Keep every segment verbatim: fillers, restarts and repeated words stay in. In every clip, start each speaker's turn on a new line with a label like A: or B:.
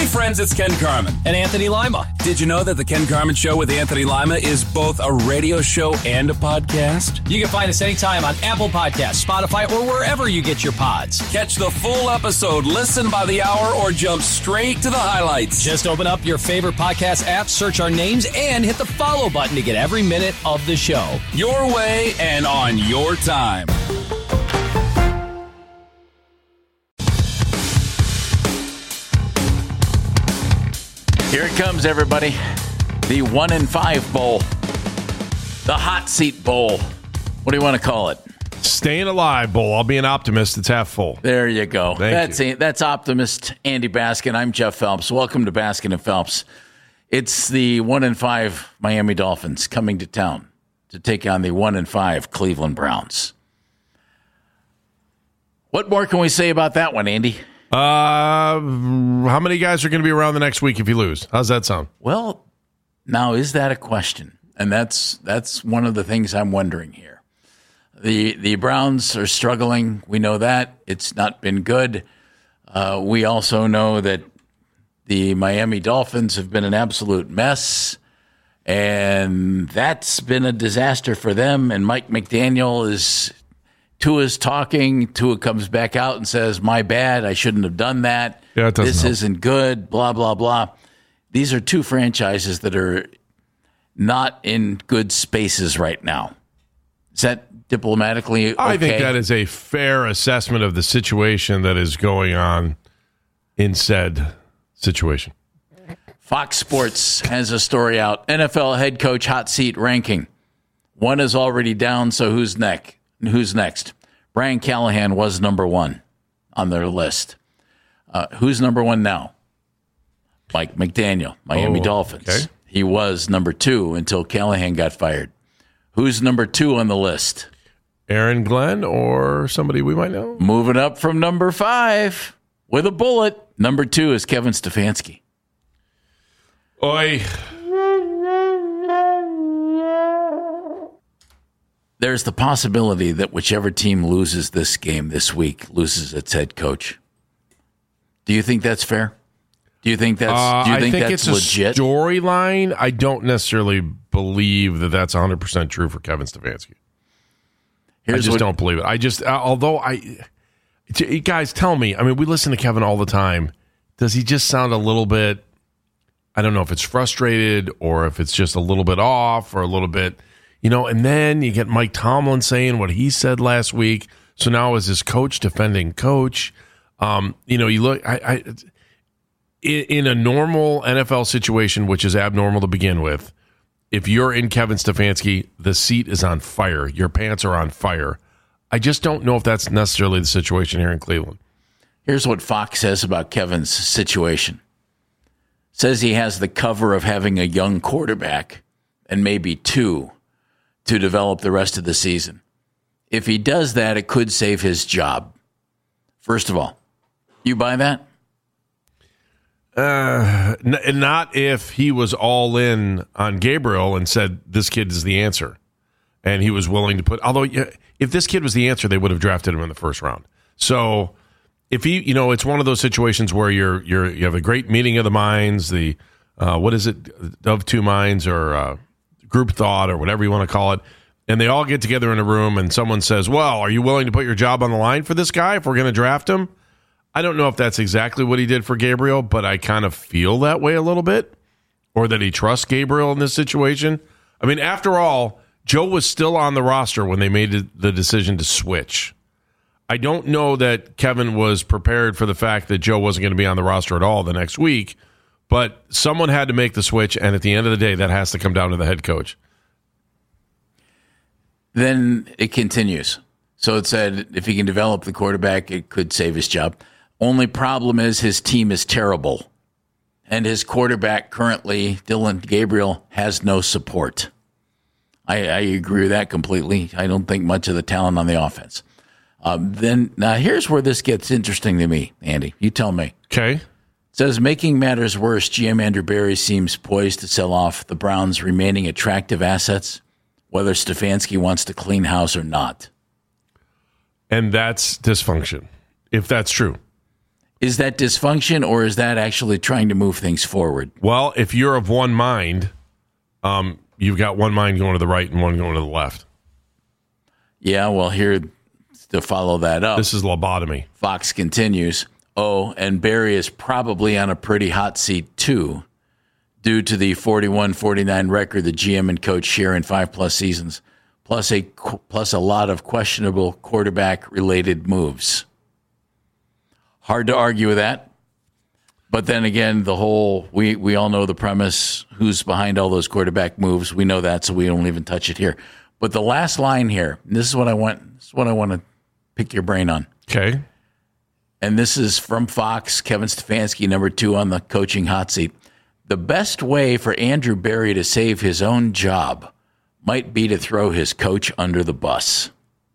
A: friends, it's Ken Carman.
B: And Anthony Lima.
A: Did you know that the Ken Carman Show with Anthony Lima is both a radio show and a podcast?
B: You can find us anytime on Apple Podcasts, Spotify, or wherever you get your pods.
A: Catch the full episode, listen by the hour, or jump straight to the highlights.
B: Just open up your favorite podcast app, search our names, and hit the follow button to get every minute of the show.
A: Your way and on your time.
C: Here it comes, everybody. The one in five bowl. The hot seat bowl. What do you want to call it?
D: Staying alive bowl. I'll be an optimist. It's half full.
C: There you go.
D: Thank
C: that's
D: you.
C: A, that's optimist Andy Baskin. I'm Jeff Phelps. Welcome to Baskin and Phelps. It's the one in five Miami Dolphins coming to town to take on the one in five Cleveland Browns. What more can we say about that one, Andy?
D: Uh, how many guys are going to be around the next week if you lose? How's that sound?
C: Well, now is that a question? And that's that's one of the things I'm wondering here. The the Browns are struggling. We know that. It's not been good. Uh, we also know that the Miami Dolphins have been an absolute mess, and that's been a disaster for them. And Mike McDaniel is... Tua's talking. Tua comes back out and says, my bad, I shouldn't have done that.
D: Yeah, it doesn't
C: this
D: help.
C: isn't good, blah, blah, blah. These are two franchises that are not in good spaces right now. Is that diplomatically okay?
D: I think that is a fair assessment of the situation that is going on in said situation.
C: Fox Sports has a story out. N F L head coach hot seat ranking. One is already down, so who's next? Who's next? Brian Callahan was number one on their list. Uh, who's number one now? Mike McDaniel, Miami
D: oh,
C: Dolphins.
D: Okay.
C: He was number two until Callahan got fired. Who's number two on the list?
D: Aaron Glenn or somebody we might know?
C: Moving up from number five with a bullet. Number two is Kevin Stefanski.
D: Oi.
C: There's the possibility that whichever team loses this game this week loses its head coach. Do you think that's fair? Do you think that's
D: Uh,
C: do you think,
D: I think
C: that's
D: it's
C: legit?
D: a storyline. I don't necessarily believe that that's one hundred percent true for Kevin Stefanski.
C: Here's
D: I just
C: what,
D: don't believe it. I just, uh, although I, t- guys, tell me. I mean, we listen to Kevin all the time. Does he just sound a little bit? I don't know if it's frustrated or if it's just a little bit off or a little bit. You know, and then you get Mike Tomlin saying what he said last week. So now is his coach defending coach? Um, you know, you look, I, I, in, in a normal N F L situation, which is abnormal to begin with, if you're in Kevin Stefanski, the seat is on fire. Your pants are on fire. I just don't know if that's necessarily the situation here in Cleveland.
C: Here's what Fox says about Kevin's situation. Says he has the cover of having a young quarterback and maybe two to develop the rest of the season. If he does that, it could save his job. First of all, you buy that?
D: Uh, n- not if he was all in on Gabriel and said, this kid is the answer. And he was willing to put, although if this kid was the answer, they would have drafted him in the first round. So if he, you know, it's one of those situations where you're, you're, you have a great meeting of the minds, the, uh, what is it, of two minds or, uh, group thought or whatever you want to call it, and they all get together in a room and someone says, well, are you willing to put your job on the line for this guy if we're going to draft him? I don't know if that's exactly what he did for Gabriel, but I kind of feel that way a little bit, or that he trusts Gabriel in this situation. I mean, after all, Joe was still on the roster when they made the decision to switch. I don't know that Kevin was prepared for the fact that Joe wasn't going to be on the roster at all the next week, but someone had to make the switch, and at the end of the day, that has to come down to the head coach.
C: Then it continues. So it said if he can develop the quarterback, it could save his job. Only problem is his team is terrible, and his quarterback currently, Dylan Gabriel, has no support. I, I agree with that completely. I don't think much of the talent on the offense. Um, then now here's where this gets interesting to me, Andy. You tell me.
D: Okay.
C: Says, making matters worse, G M Andrew Berry seems poised to sell off the Browns' remaining attractive assets, whether Stefanski wants to clean house or not.
D: And that's dysfunction, if that's true.
C: Is that dysfunction, or is that actually trying to move things forward?
D: Well, if you're of one mind, um, you've got one mind going to the right and one going to the left.
C: Yeah, well, here to follow that up.
D: This is lobotomy.
C: Fox continues. Oh, and Barry is probably on a pretty hot seat, too, due to the forty-one forty-nine record the G M and coach share in five-plus seasons, plus a, plus a lot of questionable quarterback-related moves. Hard to argue with that. But then again, the whole, we, we all know the premise, who's behind all those quarterback moves. We know that, so we don't even touch it here. But the last line here, this is what I want, this is what I want to pick your brain on.
D: Okay.
C: And this is from Fox, Kevin Stefanski, number two on the coaching hot seat. The best way for Andrew Berry to save his own job might be to throw his coach under the bus.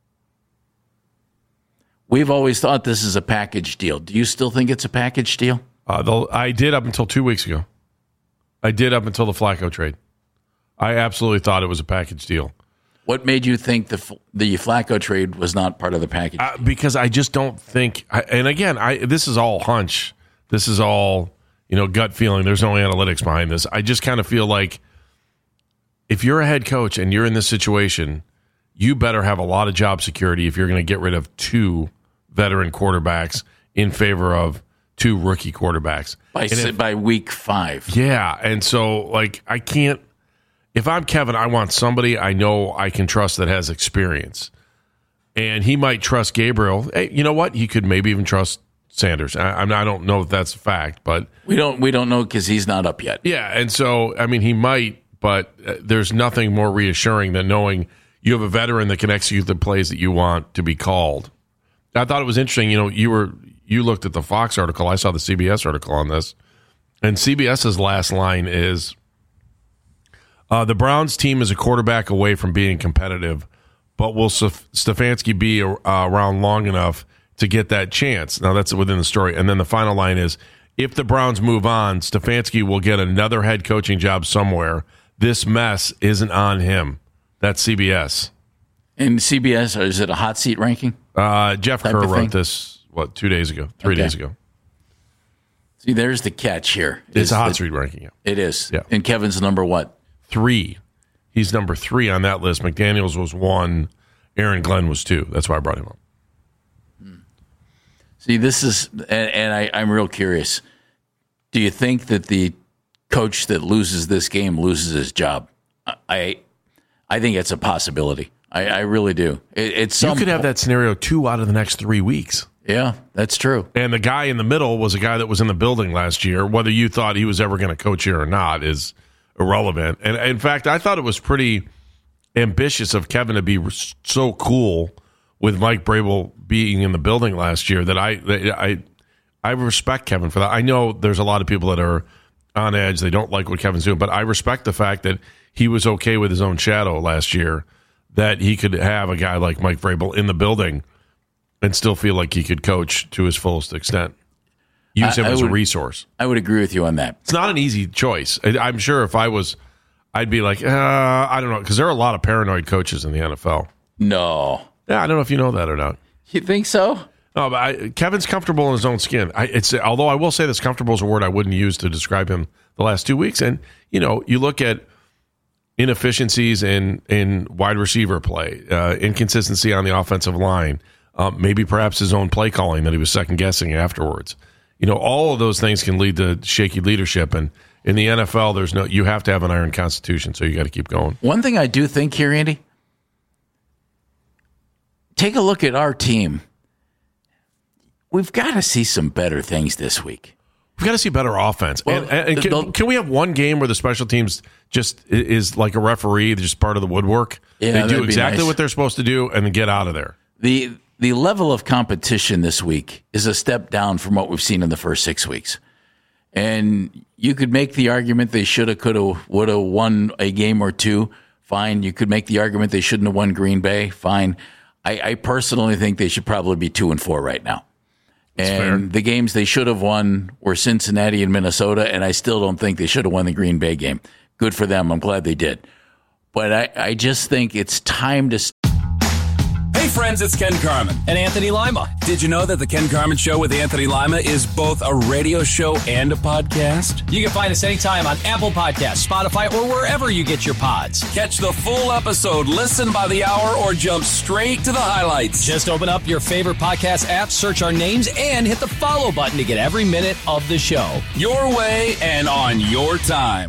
C: We've always thought this is a package deal. Do you still think it's a package deal?
D: Uh, I did up until two weeks ago. I did up until the Flacco trade. I absolutely thought it was a package deal.
C: What made you think the the Flacco trade was not part of the package?
D: Uh, because I just don't think. And again, I this is all hunch. This is all, you know, gut feeling. There's no analytics behind this. I just kind of feel like if you're a head coach and you're in this situation, you better have a lot of job security if you're going to get rid of two veteran quarterbacks in favor of two rookie quarterbacks
C: by
D: if,
C: by week five.
D: Yeah, and so like I can't. If I'm Kevin, I want somebody I know I can trust that has experience. And he might trust Gabriel. Hey, you know what? He could maybe even trust Sanders. I, I, mean, I don't know if that's a fact, but
C: we don't we don't know because he's not up yet.
D: Yeah, and so I mean, he might, but uh, there's nothing more reassuring than knowing you have a veteran that can execute the plays that you want to be called. I thought it was interesting. You know, you were you looked at the Fox article. I saw the C B S article on this, and CBS's last line is. Uh, the Browns team is a quarterback away from being competitive, but will Stefanski be uh, around long enough to get that chance? Now, that's within the story. And then the final line is, if the Browns move on, Stefanski will get another head coaching job somewhere. This mess isn't on him. That's C B S.
C: And C B S, is it a hot seat ranking?
D: Uh, Jeff Kerr wrote this, what, two days ago, three okay. days ago.
C: See, there's the catch here.
D: It's a hot seat ranking. Yeah.
C: It is.
D: Yeah.
C: And Kevin's number what?
D: Three. He's number three on that list. McDaniels was one. Aaron Glenn was two. That's why I brought him up.
C: Hmm. See, this is, and, and I, I'm real curious. Do you think that the coach that loses this game loses his job? I, I think it's a possibility. I, I really do. It, it's
D: you could have that scenario two out of the next three weeks.
C: Yeah, that's true.
D: And the guy in the middle was a guy that was in the building last year. Whether you thought he was ever going to coach here or not is irrelevant. And in fact, I thought it was pretty ambitious of Kevin to be so cool with Mike Vrabel being in the building last year that I I I respect Kevin for that. I know there's a lot of people that are on edge. They don't like what Kevin's doing, but I respect the fact that he was okay with his own shadow last year, that he could have a guy like Mike Vrabel in the building and still feel like he could coach to his fullest extent. Use him I, I as
C: would,
D: a resource.
C: I would agree with you on that.
D: It's not an easy choice. I, I'm sure if I was, I'd be like, uh, I don't know, because there are a lot of paranoid coaches in the N F L.
C: No.
D: Yeah, I don't know if you know that or not.
C: You think so?
D: No, but I, Kevin's comfortable in his own skin. I, it's although I will say this, comfortable is a word I wouldn't use to describe him the last two weeks. And, you know, you look at inefficiencies in, in wide receiver play, uh, inconsistency on the offensive line, um, maybe perhaps his own play calling that he was second-guessing afterwards. You know, all of those things can lead to shaky leadership. And in the N F L, there's no, you have to have an iron constitution, so you got to keep going.
C: One thing I do think here, Andy, take a look at our team. We've got to see some better things this week.
D: We've got to see better offense.
C: Well,
D: and, and, and can, can we have one game where the special teams just is like a referee, just part of the woodwork?
C: Yeah,
D: they do exactly
C: nice.
D: what they're supposed to do and then get out of there.
C: The the level of competition this week is a step down from what we've seen in the first six weeks. And you could make the argument they should have, could have, would have won a game or two. Fine. You could make the argument they shouldn't have won Green Bay. Fine. I, I personally think they should probably be two and four right now.
D: That's
C: and
D: fair.
C: The games they should have won were Cincinnati and Minnesota, and I still don't think they should have won the Green Bay game. Good for them. I'm glad they did. But I, I just think it's time to...
A: Hey friends, it's Ken Carman.
B: And Anthony Lima.
A: Did you know that the Ken Carman Show with Anthony Lima is both a radio show and a podcast?
B: You can find us anytime on Apple Podcasts, Spotify, or wherever you get your pods.
A: Catch the full episode, listen by the hour, or jump straight to the highlights.
B: Just open up your favorite podcast app, search our names, and hit the follow button to get every minute of the show.
A: Your way and on your time.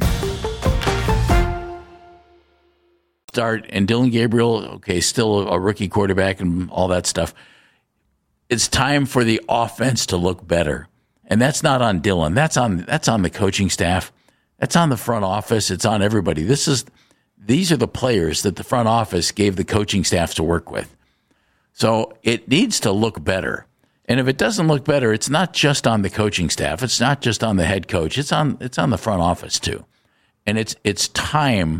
C: Start and Dylan Gabriel, okay, still a rookie quarterback and all that stuff. It's time for the offense to look better. And that's not on Dylan. That's on that's on the coaching staff. That's on the front office. It's on everybody. This is these are the players that the front office gave the coaching staff to work with. So it needs to look better. And if it doesn't look better, it's not just on the coaching staff. It's not just on the head coach. It's on it's on the front office too. And it's it's time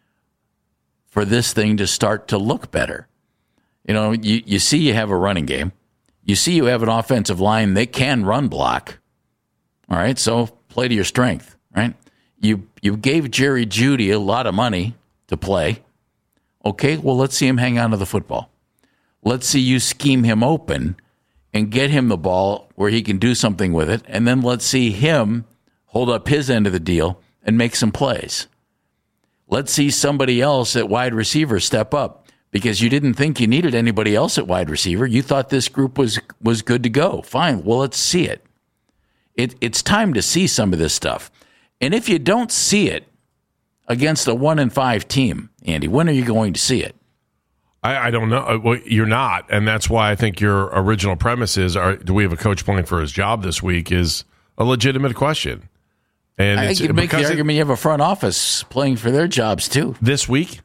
C: for this thing to start to look better. You know, you, you see you have a running game. You see you have an offensive line that can run block. All right, so play to your strength, right? You you gave Jerry Jeudy a lot of money to play. Okay, well, let's see him hang on to the football. Let's see you scheme him open and get him the ball where he can do something with it, and then let's see him hold up his end of the deal and make some plays. Let's see somebody else at wide receiver step up because you didn't think you needed anybody else at wide receiver. You thought this group was was good to go. Fine. Well, let's see it. It it's time to see some of this stuff. And if you don't see it against a one and five team, Andy, when are you going to see it?
D: I, I don't know. Well, you're not, and that's why I think your original premise is: are, do we have a coach playing for his job this week? Is a legitimate question. And
C: I
D: it's,
C: think you make the
D: it,
C: argument you have a front office playing for their jobs too.
D: This week?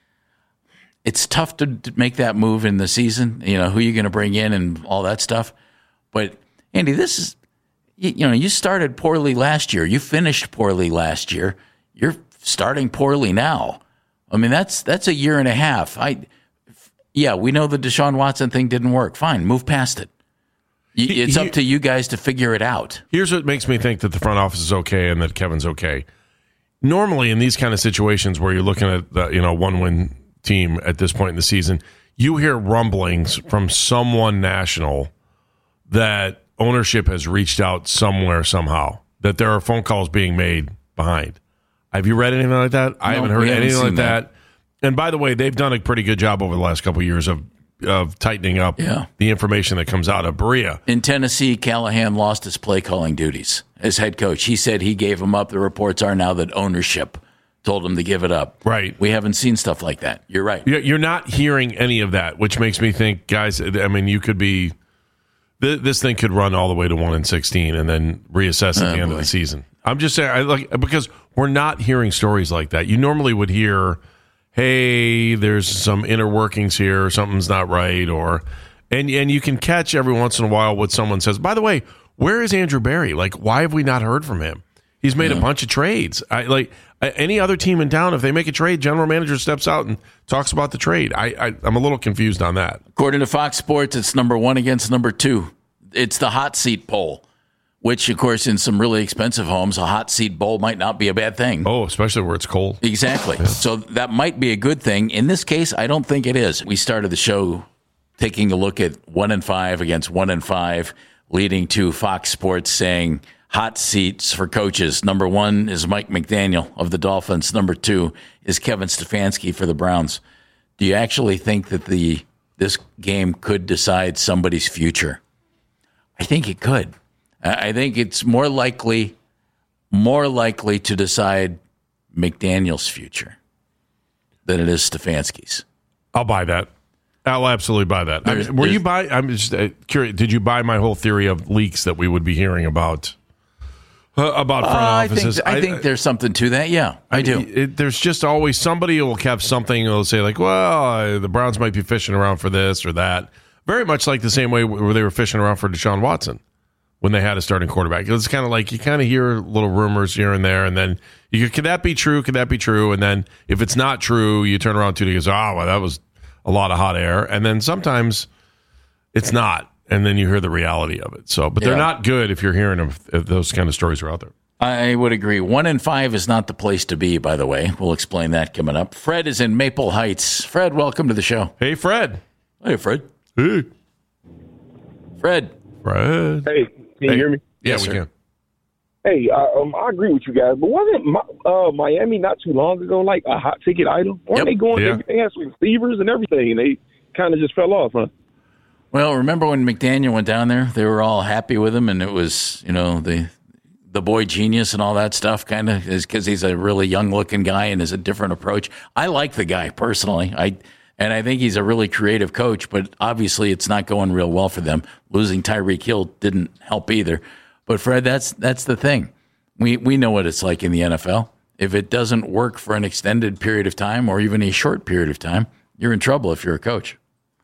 C: It's tough to make that move in the season, you know, who you're going to bring in and all that stuff. But, Andy, this is, you, you know, you started poorly last year. You finished poorly last year. You're starting poorly now. I mean, that's that's a year and a half. I, Yeah, we know the Deshaun Watson thing didn't work. Fine, move past it. It's up to you guys to figure it out.
D: Here's what makes me think that the front office is okay and that Kevin's okay. Normally, in these kind of situations where you're looking at the, you know, one-win team at this point in the season, you hear rumblings from someone national that ownership has reached out somewhere somehow, that there are phone calls being made behind. Have you read anything like that? No, I haven't heard
C: haven't
D: anything like that.
C: that.
D: And by the way, they've done a pretty good job over the last couple of years of of tightening up
C: yeah.
D: the information that comes out of Berea.
C: In Tennessee, Callahan lost his play calling duties as head coach. He said he gave him up. The reports are now that ownership told him to give it up.
D: Right.
C: We haven't seen stuff like that. You're right.
D: You're not hearing any of that, which makes me think, guys, I mean, you could be, this thing could run all the way to one and sixteen and then reassess at
C: oh,
D: the end
C: boy.
D: of the season. I'm just saying, I like because we're not hearing stories like that. You normally would hear, hey, there's some inner workings here, something's not right, or and and you can catch every once in a while what someone says. By the way, where is Andrew Berry? Like, why have we not heard from him? He's made yeah. a bunch of trades. I like any other team in town. If they make a trade, general manager steps out and talks about the trade. I, I I'm a little confused on that.
C: According to Fox Sports, it's number one against number two. It's the hot seat poll, which, of course, in some really expensive homes, a hot seat bowl might not be a bad thing.
D: Oh, especially where it's cold.
C: Exactly. Yeah. So that might be a good thing. In this case, I don't think it is. We started the show taking a look at one and five against one and five, leading to Fox Sports saying hot seats for coaches. Number one is Mike McDaniel of the Dolphins. Number two is Kevin Stefanski for the Browns. Do you actually think that the this game could decide somebody's future? I think it could. I think it's more likely, more likely to decide McDaniel's future than it is Stefanski's.
D: I'll buy that. I'll absolutely buy that. I mean, were you buy? I'm just uh, curious. Did you buy my whole theory of leaks that we would be hearing about uh, about front
C: uh,
D: offices?
C: I think, I think I, there's something to that. Yeah, I, I do.
D: It, there's just always somebody who will have something. Who'll say like, "Well, uh, the Browns might be fishing around for this or that." Very much like the same way where they were fishing around for Deshaun Watson when they had a starting quarterback. It's kind of like you kind of hear little rumors here and there, and then you could that be true? Could that be true? And then if it's not true, you turn around to it and goes, oh, well, that was a lot of hot air. And then sometimes it's not, and then you hear the reality of it. So, but they're yeah. not good if you're hearing of, if those kind of stories are out there.
C: I would agree. One and five is not the place to be, by the way. We'll explain that coming up. Fred is in Maple Heights. Fred, welcome to the show.
D: Hey, Fred.
C: Hey, Fred.
D: Hey.
C: Fred.
D: Fred.
E: Hey, can you
D: Hey.
E: hear me?
D: Yeah,
C: Yes,
D: we
C: sir.
D: can.
E: Hey, uh, um, I agree with you guys, but wasn't my, uh, Miami not too long ago like a hot ticket item? Weren't
C: Yep.
E: they going?
D: Yeah.
E: They, they had some receivers and everything, and they kind of just fell off, huh?
C: Well, remember when McDaniel went down there? They were all happy with him, and it was, you know, the the boy genius and all that stuff, kind of, is because he's a really young-looking guy and is a different approach. I like the guy personally. I and I think he's a really creative coach, but obviously it's not going real well for them. Losing Tyreek Hill didn't help either. But Fred, that's that's the thing. We we know what it's like in the N F L. If it doesn't work for an extended period of time or even a short period of time, you're in trouble if you're a coach.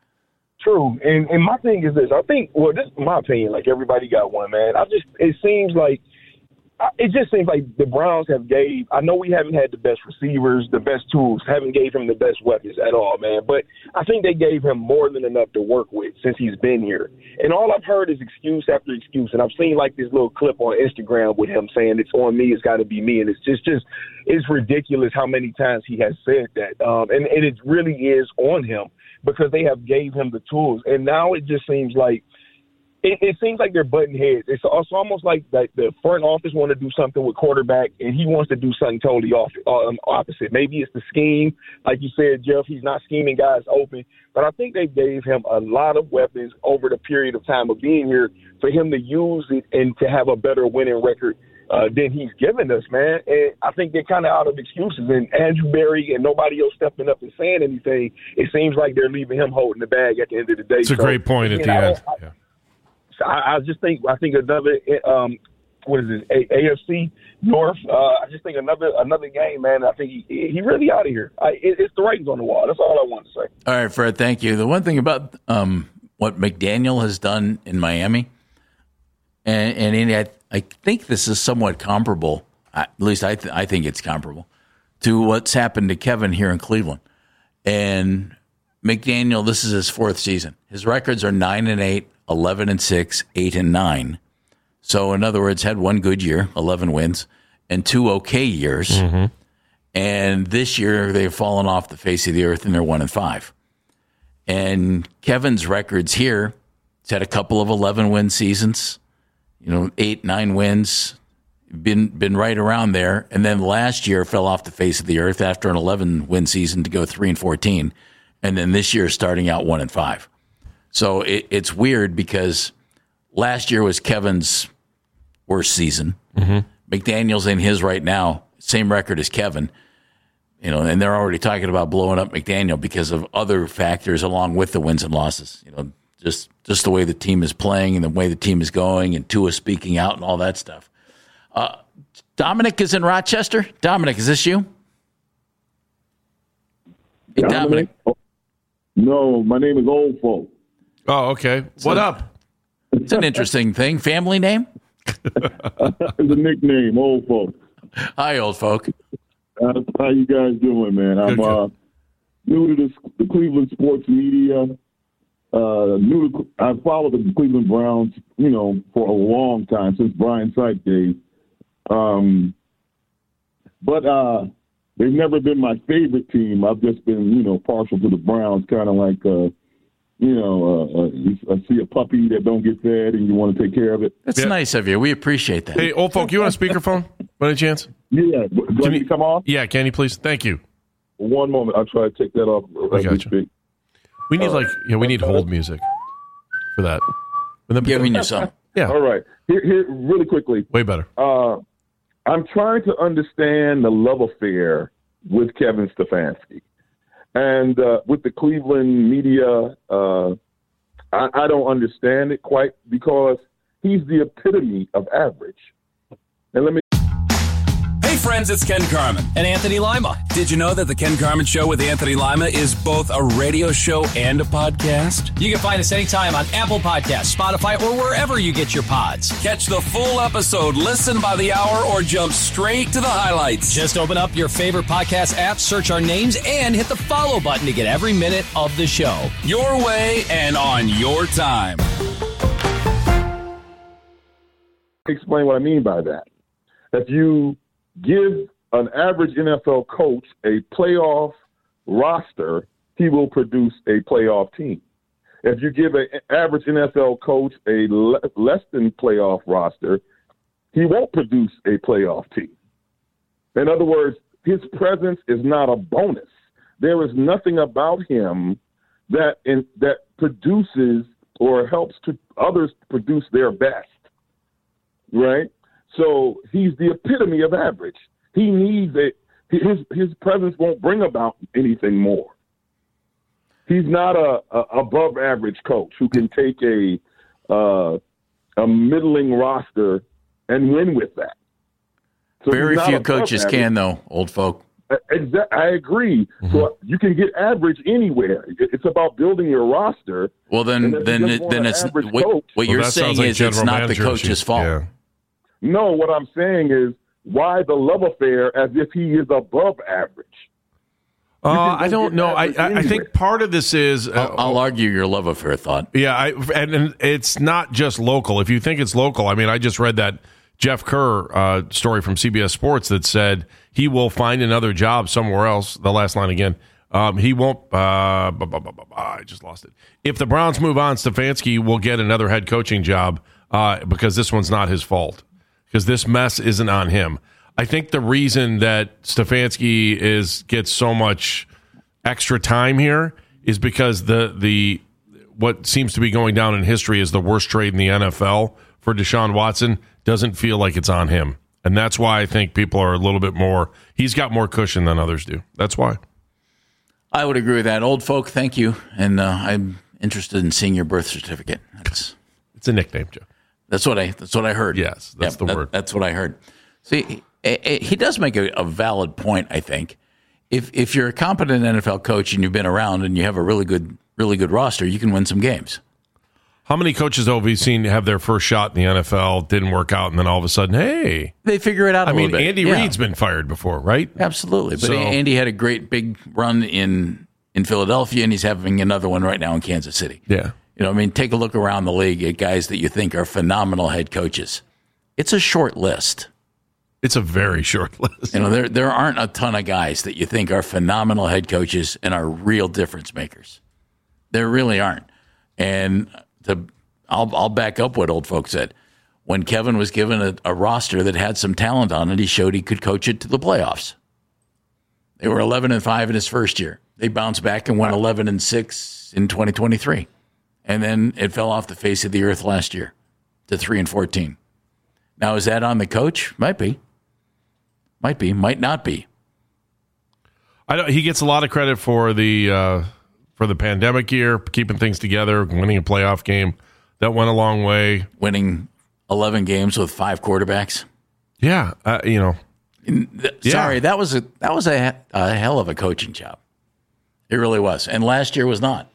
E: True, and and my thing is this. I think, well, this is my opinion. Like everybody got one, man. I just it seems like it just seems like the Browns have gave. I know we haven't had the best receivers, the best tools, haven't gave him the best weapons at all, man. But I think they gave him more than enough to work with since he's been here. And all I've heard is excuse after excuse. And I've seen like this little clip on Instagram with him saying it's on me, it's got to be me, and it's just just it's ridiculous how many times he has said that. Um, and and it really is on him because they have gave him the tools, and now it just seems like. It, it seems like they're butting heads. It's also almost like that the front office want to do something with quarterback, and he wants to do something totally off, um, opposite. Maybe it's the scheme. Like you said, Jeff, he's not scheming guys open. But I think they gave him a lot of weapons over the period of time of being here for him to use it and to have a better winning record uh, than he's given us, man. And I think they're kind of out of excuses. And Andrew Berry and nobody else stepping up and saying anything, it seems like they're leaving him holding the bag at the end of the day.
D: It's a
E: so,
D: great point at
E: you
D: the
E: know,
D: end.
E: I,
D: Yeah.
E: So I, I just think I think another um, what is it A- AFC North? Uh, I just think another another game, man. I think he he really out of here. I, it, it's the writing's on the wall. That's all I want to say.
C: All right, Fred, thank you. The one thing about um, what McDaniel has done in Miami, and, and Andy, I, I think this is somewhat comparable, at least I, th- I think it's comparable, to what's happened to Kevin here in Cleveland. And McDaniel, this is his fourth season. His records are nine and eight, eleven and six, eight and nine. So, in other words, had one good year, eleven wins, and two okay years. Mm-hmm. And this year, they've fallen off the face of the earth, and they're one and five. And Kevin's records here, he's had a couple of eleven-win seasons, you know, eight, nine wins, been been right around there. And then last year fell off the face of the earth after an eleven-win season to go three and fourteen. And then this year starting out one and five. So it, it's weird because last year was Kevin's worst season. Mm-hmm. McDaniel's in his right now, same record as Kevin. You know, and they're already talking about blowing up McDaniel because of other factors along with the wins and losses. You know, just just the way the team is playing and the way the team is going and Tua speaking out and all that stuff. Uh, Dominic is in Rochester. Dominic, is this you? Hey, Dominic.
F: Dominic? No, my name is Old Folk.
D: Oh, okay. What up?
C: It's an interesting thing. Family name?
F: It's a nickname, Old Folk.
C: Hi, old folk.
F: Uh, how you guys doing, man? I'm
D: Good,
F: uh, new to the, the Cleveland sports media. Uh, new to, I followed the Cleveland Browns, you know, for a long time, since Brian Sipe days. Um, but uh, they've never been my favorite team. I've just been, you know, partial to the Browns, kind of like, uh, you know, uh, uh, you I see a puppy that don't get fed and you want to take care of it.
C: That's
D: Yeah.
C: nice of you. We appreciate that.
D: Hey, old folk, you want a speakerphone by any chance?
F: Yeah. Do I need to come off?
D: Yeah, can you please? Thank you.
F: One moment. I'll try to take that off.
D: I
F: as we
D: gotcha.
F: speak.
D: We need like yeah, we need hold music for that. And then,
C: Giving you some.
D: yeah,
F: All right. Here, here, really quickly.
D: way better.
F: Uh, I'm trying to understand the love affair with Kevin Stefanski. And uh, with the Cleveland media, uh, I, I don't understand it quite because he's the epitome of average. And let me.
A: Hey, friends, it's Ken Carman.
B: And Anthony Lima.
A: Did you know that The Ken Carman Show with Anthony Lima is both a radio show and a podcast?
B: You can find us anytime on Apple Podcasts, Spotify, or wherever you get your pods.
A: Catch the full episode, listen by the hour, or jump straight to the highlights.
B: Just open up your favorite podcast app, search our names, and hit the follow button to get every minute of the show.
A: Your way and on your time.
F: Explain what I mean by that. If you give an average N F L coach a playoff roster, he will produce a playoff team. If you give an average N F L coach a le- less than playoff roster, he won't produce a playoff team. In other words, his presence is not a bonus. There is nothing about him that in, that produces or helps to others produce their best, right? So he's the epitome of average. He needs a his his presence won't bring about anything more. He's not a, a above average coach who can take a uh, a middling roster and win with that. So
C: very few coaches average. Can, though, old folk.
F: Exactly, I agree. Mm-hmm. So you can get average anywhere. It's about building your roster.
C: Well, then, then, then, then it's what, what well, you're saying like is it's not the coach's fault. Yeah.
F: No, what I'm saying is why the love affair as if he is above average.
D: Uh, I don't know. I, I, I think part of this is. Uh,
C: I'll, I'll argue your love affair thought.
D: Yeah, I, and, and it's not just local. If you think it's local, I mean, I just read that Jeff Kerr uh, story from C B S Sports that said he will find another job somewhere else. The last line again. Um, he won't. Uh, bah, bah, bah, bah, bah, I just lost it. If the Browns move on, Stefanski will get another head coaching job uh, because this one's not his fault. Because this mess isn't on him. I think the reason that Stefanski is gets so much extra time here is because the the what seems to be going down in history is the worst trade in the N F L for Deshaun Watson doesn't feel like it's on him. And that's why I think people are a little bit more, he's got more cushion than others do. That's why.
C: I would agree with that. Old folk, thank you. And uh, I'm interested in seeing your birth certificate. That's,
D: it's a nickname, Joe.
C: That's what I That's what I heard.
D: Yes, that's yep, the
C: that,
D: word.
C: That's what I heard. See, he, he does make a, a valid point, I think. If if you're a competent N F L coach and you've been around and you have a really good really good roster, you can win some games.
D: How many coaches have we seen have their first shot in the N F L, didn't work out, and then all of a sudden, hey.
C: They figure it out a
D: I mean,
C: little bit.
D: Andy
C: yeah.
D: Reid's been fired before, right?
C: Absolutely. But
D: so,
C: Andy had a great big run in, in Philadelphia, and he's having another one right now in Kansas City.
D: Yeah.
C: You know, I mean, take a look around the league at guys that you think are phenomenal head coaches. It's a short list.
D: It's a very short list.
C: You know, there there aren't a ton of guys that you think are phenomenal head coaches and are real difference makers. There really aren't. And to, I'll I'll back up what old folks said. When Kevin was given a, a roster that had some talent on it, he showed he could coach it to the playoffs. They were eleven and five in his first year. They bounced back and went eleven and six in twenty twenty-three. And then it fell off the face of the earth last year to three and fourteen. Now, is that on the coach? Might be. Might be. Might not be.
D: I don't, he gets a lot of credit for the uh, for the pandemic year, keeping things together, winning a playoff game. That went a long way.
C: Winning eleven games with five quarterbacks.
D: Yeah, uh, you know.
C: Th- yeah. Sorry, that was a that was a, a hell of a coaching job. It really was, and last year was not.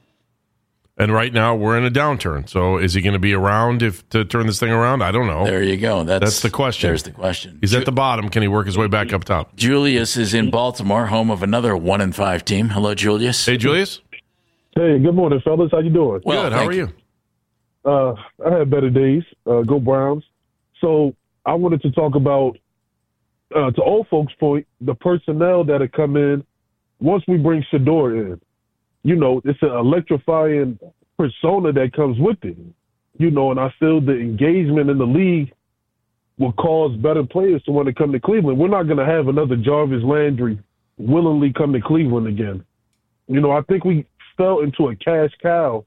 D: And right now we're in a downturn. So is he going to be around if to turn this thing around? I don't know.
C: There you go. That's,
D: That's the question.
C: There's the question.
D: He's Ju- at the bottom. Can he work his way back up top?
C: Julius is in Baltimore, home of another one and five team. Hello, Julius.
D: Hey, Julius.
G: Hey, good morning, fellas. How you doing?
C: Well,
D: good. How are you?
G: Uh, I had better days. Uh, go Browns. So I wanted to talk about, uh, to old folks' point, the personnel that have come in once we bring Shedeur in. You know, it's an electrifying persona that comes with it. You know, and I feel the engagement in the league will cause better players to want to come to Cleveland. We're not going to have another Jarvis Landry willingly come to Cleveland again. You know, I think we fell into a cash cow,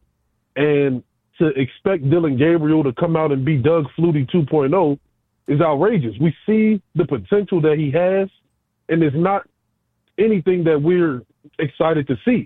G: and to expect Dylan Gabriel to come out and be Doug Flutie two point oh is outrageous. We see the potential that he has, and it's not anything that we're excited to see.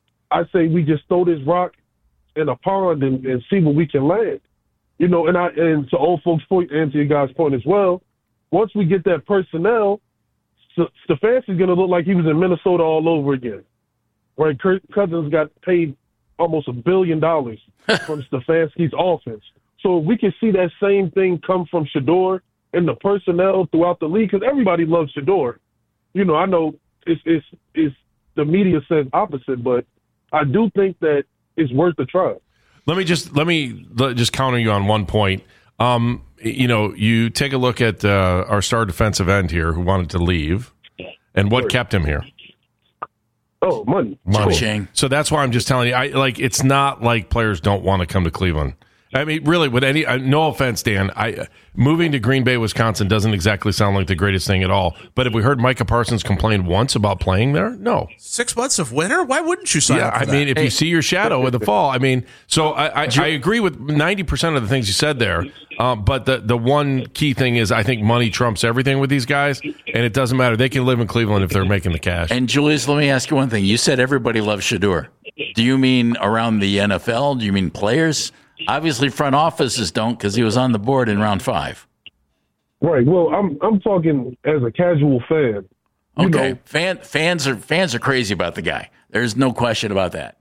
G: I say we just throw this rock in a pond and, and see what we can land. You know, and I and to old folks' point and to your guys' point as well, once we get that personnel, Stefanski's going to look like he was in Minnesota all over again. Right? Kirk Cousins got paid almost a billion dollars from Stefanski's offense. So if we can see that same thing come from Shedeur and the personnel throughout the league, because everybody loves Shedeur. You know, I know it's, it's, it's the media says opposite, but I do think that it's worth a try.
D: Let me just let me just counter you on one point. Um, you know, you take a look at uh, our star defensive end here who wanted to leave, and what
G: sure.
D: kept him here?
G: Oh, money.
D: Money.
C: Cha-ching.
D: So that's why I'm just telling you, I like it's not like players don't want to come to Cleveland. I mean, really, with any uh, no offense, Dan, I uh, moving to Green Bay, Wisconsin doesn't exactly sound like the greatest thing at all. But have we heard Micah Parsons complain once about playing there? No.
H: Six months of winter? Why wouldn't you sign
D: Yeah,
H: up for
D: I
H: that?
D: mean, if you see your shadow in the fall, I mean, so I, I, I agree with ninety percent of the things you said there. Um, but the the one key thing is I think money trumps everything with these guys, and it doesn't matter. They can live in Cleveland if they're making the cash.
C: And Julius, let me ask you one thing. You said everybody loves Shedeur. Do you mean around the N F L? Do you mean players? Obviously, front offices don't because he was on the board in round five.
G: Right. Well, I'm I'm talking as a casual fan. You
C: Okay,
G: know,
C: fan fans are fans are crazy about the guy. There's no question about that.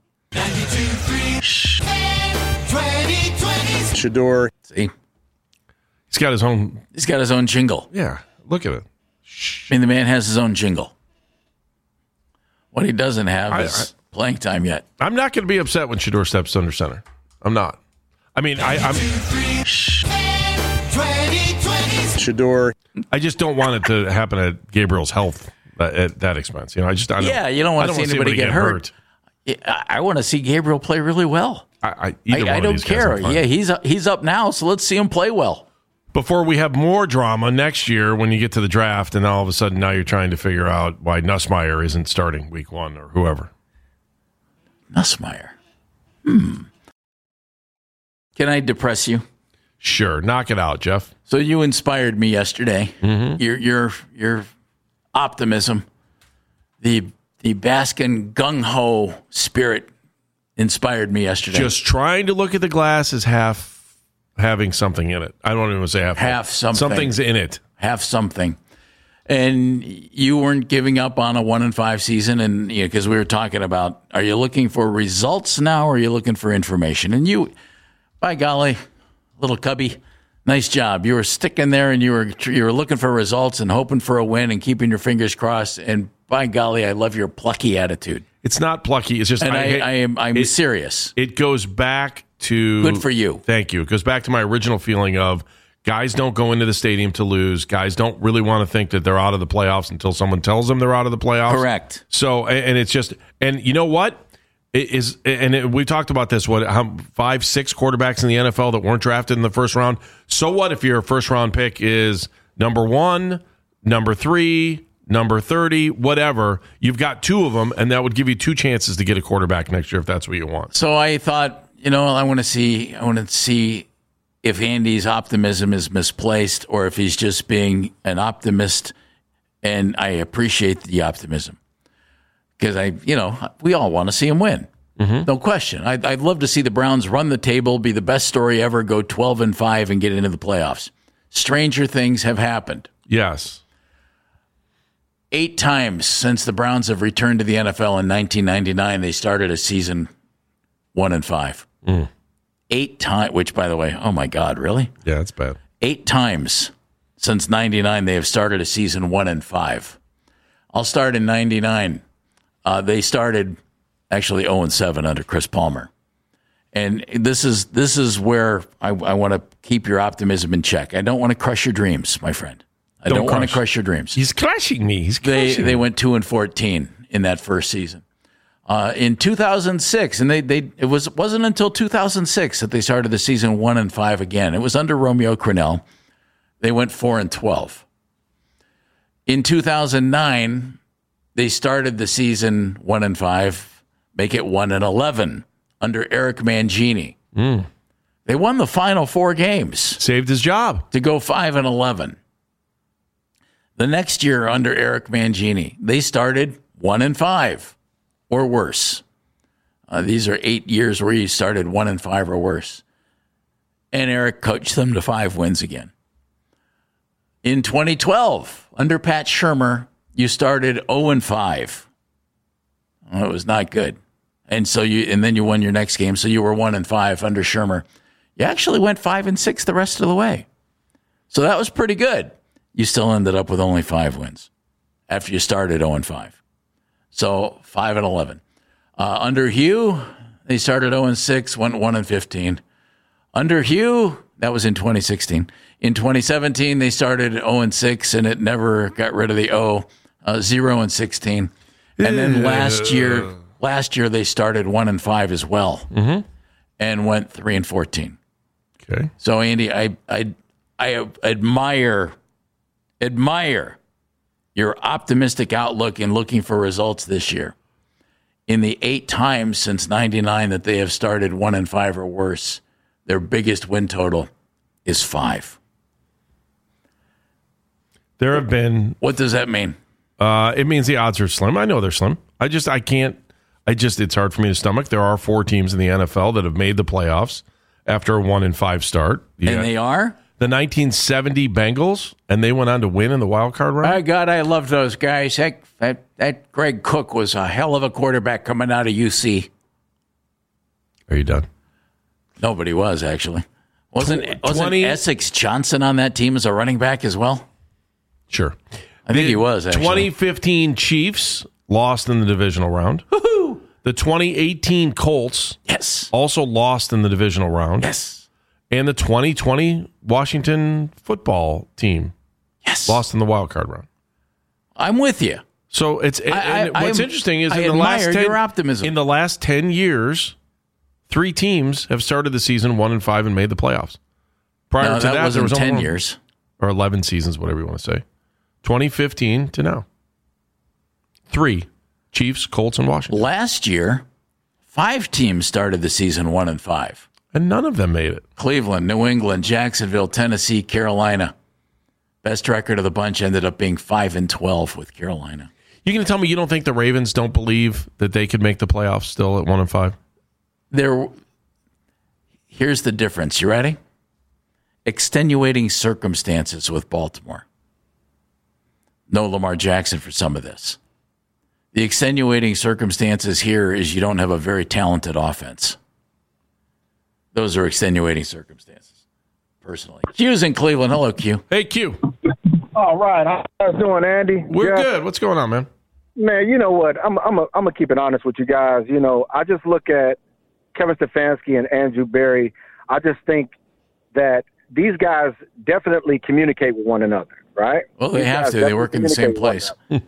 H: Shedeur.
C: See,
D: He's got his own.
C: he's got his own jingle.
D: Yeah, look at it.
C: I mean, the man has his own jingle. What he doesn't have
D: I-
C: is playing time yet.
D: I'm not going to be upset when Shedeur steps under center. I'm not. I mean, I, I'm.
H: Shedeur.
D: I just don't want it to happen at Gabriel's health at, at that expense. You know, I just. I don't,
C: Yeah, you don't want
D: I
C: to see
D: wanna
C: anybody get hurt. I, I want to see Gabriel play really well.
D: I, I,
C: I,
D: either one
C: I
D: of
C: don't
D: these guys,
C: care.
D: I'm fine.
C: Yeah, he's he's up now, so let's see him play well.
D: Before we have more drama next year when you get to the draft, and all of a sudden now you're trying to figure out why Nussmeier isn't starting week one or whoever.
C: Nussmeier. Hmm. Can I depress you?
D: Sure, knock it out, Jeff.
C: So you inspired me yesterday.
D: Mm-hmm.
C: Your your your optimism, the the Baskin gung ho spirit inspired me yesterday.
D: Just trying to look at the glass as half having something in it. I don't even say half.
C: Half something.
D: Something's in it.
C: have something. And you weren't giving up on a one and five season, and you know, because we were talking about, are you looking for results now, or are you looking for information? And you, by golly, little cubby, nice job. You were sticking there, and you were you were looking for results and hoping for a win and keeping your fingers crossed. And by golly, I love your plucky attitude.
D: It's not plucky. It's just
C: And I,
D: I,
C: I am I'm
D: it,
C: serious.
D: It goes back to
C: Good for you.
D: Thank you. It goes back to my original feeling of guys don't go into the stadium to lose. Guys don't really want to think that they're out of the playoffs until someone tells them they're out of the playoffs.
C: Correct.
D: So, and and it's just, and you know what? It is, and it, we talked about this. What, how, five, six quarterbacks in the N F L that weren't drafted in the first round. So what if your first round pick is number one, number three, number thirty, whatever? You've got two of them, and that would give you two chances to get a quarterback next year if that's what you want.
C: So I thought, you know, I want to see, I want to see if Andy's optimism is misplaced or if he's just being an optimist. And I appreciate the optimism because I, you know, we all want to see him win. Mm-hmm. No question. I'd, I'd love to see the Browns run the table, be the best story ever, go twelve and five and get into the playoffs. Stranger things have happened.
D: Yes.
C: Eight times since the Browns have returned to the N F L in nineteen ninety-nine, they started a season one and five.
D: Mm.
C: Eight times, which, by the way, oh my God, really?
D: Yeah, that's bad.
C: Eight times since ninety-nine, they have started a season one and five. I'll start in ninety-nine. Uh, they started actually zero and seven under Chris Palmer. And this is this is where I, I want to keep your optimism in check. I don't want to crush your dreams, my friend. I don't,
D: Don't
C: want
D: crush.
C: to crush your dreams.
D: He's crushing me. He's
C: They
D: crushing
C: they
D: me.
C: went two and fourteen in that first season. Uh, in two thousand six, and they they it was wasn't until two thousand six that they started the season one and five again. It was under Romeo Crennel. They went four and twelve. In two thousand nine, they started the season one and five, make it one and eleven under Eric Mangini.
D: Mm.
C: They won the final four games
D: Saved his job.
C: to go five and eleven. The next year under Eric Mangini, they started one and five or worse. Uh, these are eight years where he started one and five or worse. And Eric coached them to five wins again. In twenty twelve, under Pat Shurmur, you started zero and five. Well, it was not good. And so you, and then you won your next game. So you were one and five under Shurmur. You actually went five and six the rest of the way. So that was pretty good. You still ended up with only five wins after you started zero and five. So five and eleven. Uh, under Hugh, they started zero and six, went one and fifteen. Under Hugh, that was in twenty sixteen. In twenty seventeen, they started zero and six, and it never got rid of the O, uh, zero and sixteen. And then last year, last year they started one and five as well,
D: mm-hmm.
C: and went three and fourteen.
D: Okay.
C: So Andy, I I I admire admire your optimistic outlook in looking for results this year. In the eight times since ninety-nine that they have started one and five or worse, their biggest win total is five.
D: There have been.
C: What does that mean?
D: Uh, it means the odds are slim. I know they're slim. I just, I can't, I just, it's hard for me to stomach. There are four teams in the N F L that have made the playoffs after a one and five start.
C: Yeah. And they are?
D: The nineteen seventy Bengals, and they went on to win in the wild card round.
C: My God, I love those guys. That, that, that Greg Cook was a hell of a quarterback coming out of U C.
D: Are you done?
C: Nobody was, actually. Wasn't,
D: twenty
C: wasn't Essex Johnson on that team as a running back as well?
D: Sure.
C: I think he was, actually.
D: twenty fifteen Chiefs lost in the divisional round.
C: Woohoo!
D: The twenty eighteen Colts
C: yes.
D: also lost in the divisional round.
C: Yes.
D: And the twenty twenty Washington football team
C: yes.
D: lost in the wild card round.
C: I'm with you.
D: So it's
C: I,
D: I, what's
C: I,
D: interesting is
C: I
D: in the last ten,
C: your optimism.
D: in the last ten years, three teams have started the season one and five and made the playoffs. Prior
C: no,
D: to that,
C: that wasn't
D: there was
C: ten
D: only
C: years
D: or eleven seasons, whatever you want to say. twenty fifteen to now, three Chiefs, Colts, and Washington.
C: Last year, five teams started the season one and five.
D: And none of them made it.
C: Cleveland, New England, Jacksonville, Tennessee, Carolina. Best record of the bunch ended up being five and twelve with Carolina.
D: You going to tell me you don't think the Ravens don't believe that they could make the playoffs still at one and five?
C: There. Here's the difference. You ready? Extenuating circumstances with Baltimore. No Lamar Jackson for some of this. The extenuating circumstances here is you don't have a very talented offense. Those are extenuating circumstances, personally. Q's in Cleveland. Hello, Q.
D: Hey, Q.
I: All right. How you guys doing, Andy?
D: We're
I: Jeff?
D: good. What's going on, man?
I: Man, you know what? I'm I'm a, I'm going to keep it honest with you guys. You know, I just look at Kevin Stefanski and Andrew Berry. I just think that these guys definitely communicate with one another, right?
C: Well, they
I: these
C: have to. They work in the same place.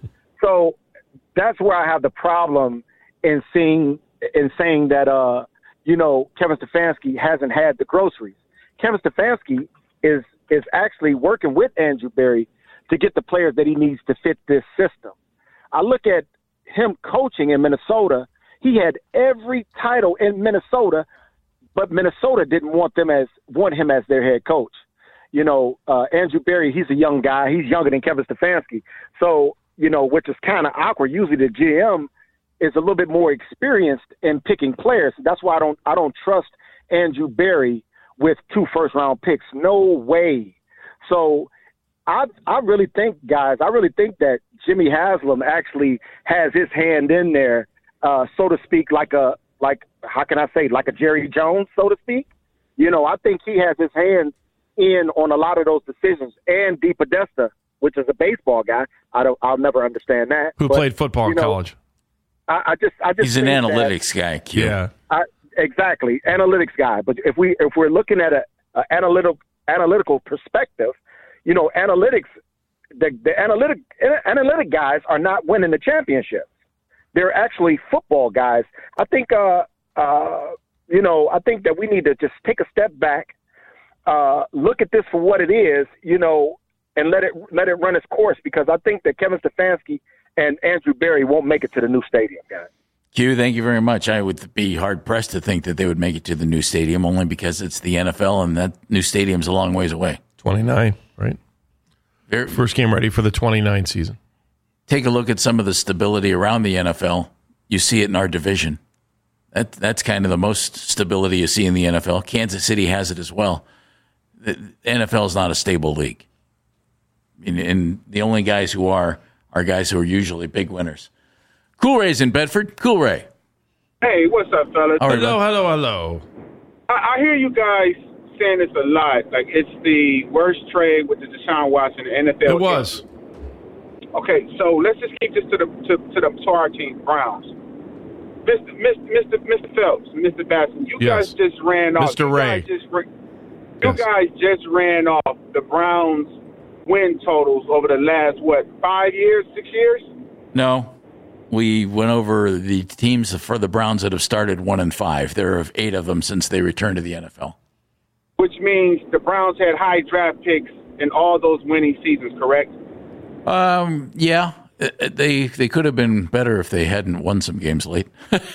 I: So that's where I have the problem in seeing in saying that, uh, you know, Kevin Stefanski hasn't had the groceries. Kevin Stefanski is is actually working with Andrew Berry to get the players that he needs to fit this system. I look at him coaching in Minnesota. He had every title in Minnesota, but Minnesota didn't want them as want him as their head coach. You know, uh, Andrew Berry, he's a young guy. He's younger than Kevin Stefanski. So, you know, which is kind of awkward. Usually the G M is a little bit more experienced in picking players. That's why I don't I don't trust Andrew Berry with two first round picks. No way. So I I really think, guys, I really think that Jimmy Haslam actually has his hand in there, uh, so to speak, like a like how can I say, like a Jerry Jones, so to speak. You know, I think he has his hands in on a lot of those decisions. And Dee Podesta, which is a baseball guy, I don't I'll never understand that.
D: Who
I: but,
D: played football in
I: you know,
D: college.
I: I, I just, I just.
C: He's an
I: think
C: analytics
I: that,
C: guy. Q.
D: Yeah,
I: I, exactly, analytics guy. But if we, if we're looking at a, a analytical, analytical perspective, you know, analytics, the the analytic analytic guys are not winning the championships. They're actually football guys. I think, uh, uh, you know, I think that we need to just take a step back, uh, look at this for what it is, you know, and let it let it run its course. Because I think that Kevin Stefanski and Andrew Berry won't make it to the new stadium, guys.
C: Q, thank you very much. I would be hard-pressed to think that they would make it to the new stadium, only because it's the N F L, and that new stadium's a long ways away.
D: twenty-nine, right?
C: Very,
D: First game ready for the twenty-nine season.
C: Take a look at some of the stability around the N F L. You see it in our division. That That's kind of the most stability you see in the N F L. Kansas City has it as well. The N F L is not a stable league. And, and the only guys who are are guys who are usually big winners. Cool Ray's in Bedford. Cool Ray.
J: Hey, what's up, fellas?
C: All right,
D: hello,
C: bud.
D: hello, hello.
J: I, I hear you guys saying this a lot. Like, it's the worst trade with the Deshaun Watson, the N F L.
D: It was.
J: Okay, so let's just keep this to the to, to the to our team, Browns. Mister Mister Mister Phelps, Mister Basson, you
D: Yes.
J: guys just ran off.
D: Mister
J: You
D: Ray.
J: guys just, you
D: Yes.
J: guys just ran off the Browns' win totals over the last, what, five years, six years?
C: No. we went over the teams for the Browns that have started one and five. There are eight of them since they returned to the N F L.
J: Which means the Browns had high draft picks in all those winning seasons, correct?
C: Um, yeah, they they could have been better if they hadn't won some games late.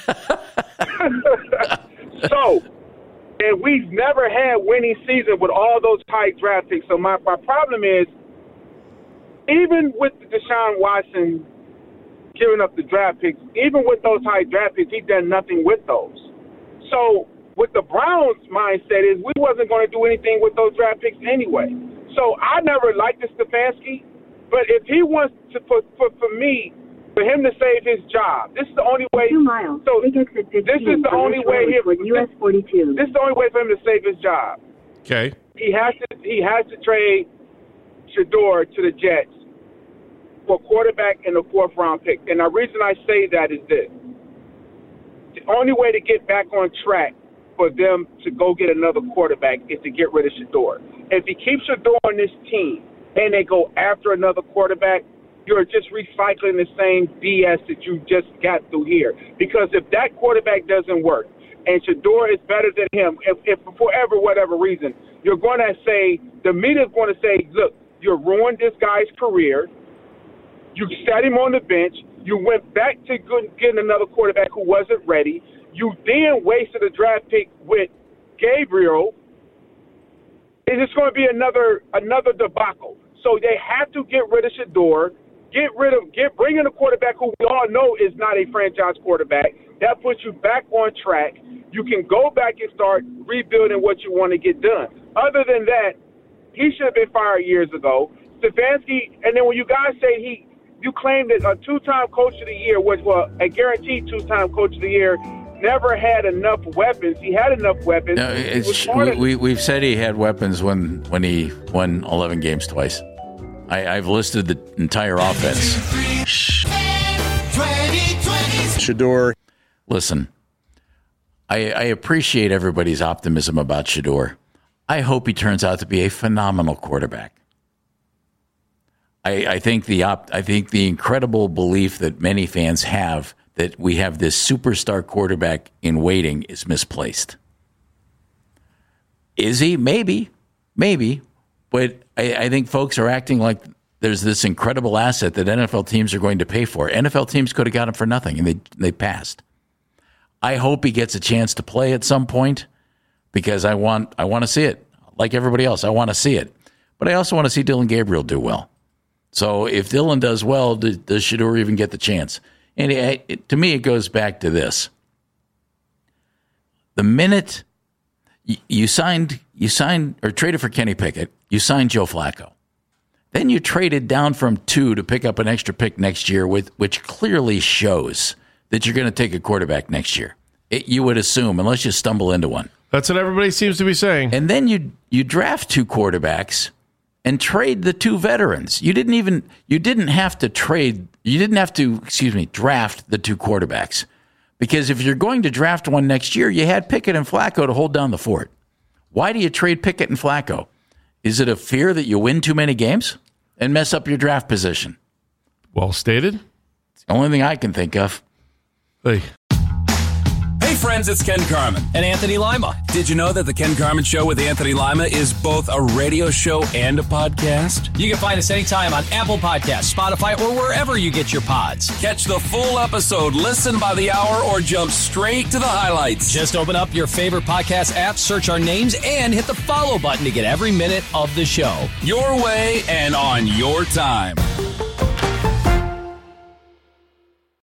J: So, and we've never had winning season with all those high draft picks. So my, my problem is, even with Deshaun Watson giving up the draft picks, even with those high draft picks, he's done nothing with those. So what the Browns' mindset is, we wasn't going to do anything with those draft picks anyway. So I never liked the Stefanski, but if he wants to, for, for, for me, for him to save his job, this is the only way.
K: Two miles.
J: So this is the only way he,
K: U S forty-two.
J: This is the only way for him to save his job.
D: Okay.
J: He has to. He has to trade Shador to the Jets for quarterback and a fourth round pick. And the reason I say that is this: the only way to get back on track for them to go get another quarterback is to get rid of Shador. If he keeps Shador on this team and they go after another quarterback, you're just recycling the same B S that you just got through here. Because if that quarterback doesn't work and Shador is better than him, if, if for whatever, whatever reason, you're going to say, the media's going to say, look, you ruined this guy's career. You sat him on the bench. You went back to getting another quarterback who wasn't ready. You then wasted a draft pick with Gabriel. It's just going to be another another debacle. So they have to get rid of Shador. Get rid of, get bring in a quarterback who we all know is not a franchise quarterback. That puts you back on track. You can go back and start rebuilding what you want to get done. Other than that, he should have been fired years ago. Stefanski, and then when you guys say he, you claim that a two-time coach of the year, which was a guaranteed two-time coach of the year, never had enough weapons. He had enough weapons.
C: No, it's, we, we, we've said he had weapons when, when he won eleven games twice. I, I've listed the entire offense.
H: Shador.
C: Listen, I, I appreciate everybody's optimism about Shador. I hope he turns out to be a phenomenal quarterback. I, I think the op, I think the incredible belief that many fans have that we have this superstar quarterback in waiting is misplaced. Is he? Maybe. Maybe. But I, I think folks are acting like there's this incredible asset that N F L teams are going to pay for. N F L teams could have got him for nothing, and they they passed. I hope he gets a chance to play at some point because I want I want to see it. Like everybody else, I want to see it. But I also want to see Dillon Gabriel do well. So if Dillon does well, does, does Shador even get the chance? And it, it, to me, it goes back to this. The minute you, you signed, you signed or traded for Kenny Pickett, you signed Joe Flacco. Then you traded down from two to pick up an extra pick next year, with which clearly shows that you're going to take a quarterback next year. It, you would assume, unless you stumble into one.
D: That's what everybody seems to be saying.
C: And then you you draft two quarterbacks and trade the two veterans. You didn't even you didn't have to trade. You didn't have to, excuse me, draft the two quarterbacks. Because if you're going to draft one next year, you had Pickett and Flacco to hold down the fort. Why do you trade Pickett and Flacco? Is it a fear that you win too many games and mess up your draft position?
D: Well stated.
C: It's the only thing I can think of.
D: Hey.
A: Hey friends, it's Ken Carman.
B: And Anthony Lima.
A: Did you know that the Ken Carman Show with Anthony Lima is both a radio show and a podcast?
B: You can find us anytime on Apple Podcasts, Spotify, or wherever you get your pods.
A: Catch the full episode, listen by the hour, or jump straight to the highlights.
B: Just open up your favorite podcast app, search our names, and hit the follow button to get every minute of the show.
A: Your way and on your time.